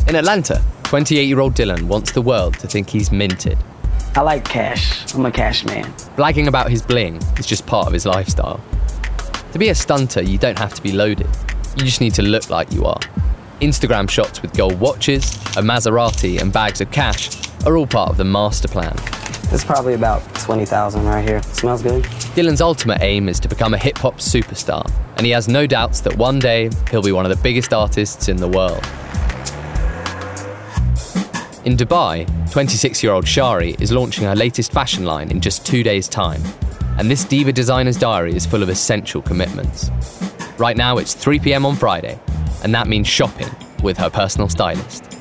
In Atlanta, 28-year-old Dylan wants the world to think he's minted. I like cash. I'm a cash man. Blagging about his bling is just part of his lifestyle. To be a stunter, you don't have to be loaded. You just need to look like you are. Instagram shots with gold watches, a Maserati and bags of cash are all part of the master plan. It's probably about 20,000 right here. Smells good. Dylan's ultimate aim is to become a hip-hop superstar, and he has no doubts that one day he'll be one of the biggest artists in the world. In Dubai, 26-year-old Shari is launching her latest fashion line in just 2 days' time, and this diva designer's diary is full of essential commitments. Right now it's 3 p.m. on Friday, and that means shopping with her personal stylist.